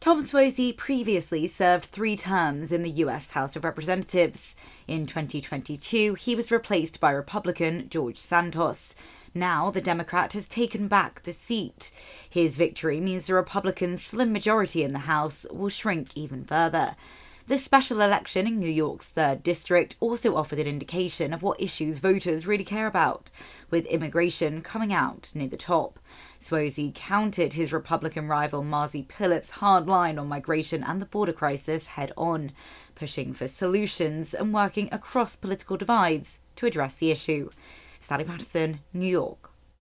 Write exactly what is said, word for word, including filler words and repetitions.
Tom Suozzi previously served three terms in the U S House of Representatives. In twenty twenty-two, he was replaced by Republican George Santos. Now, the Democrat has taken back the seat. His victory means the Republicans' slim majority in the House will shrink even further. The special election in New York's third District also offered an indication of what issues voters really care about, with immigration coming out near the top. Suozzi countered his Republican rival Mazi Pilip's hard line on migration and the border crisis head-on, pushing for solutions and working across political divides to address the issue. Sally Patterson, New York.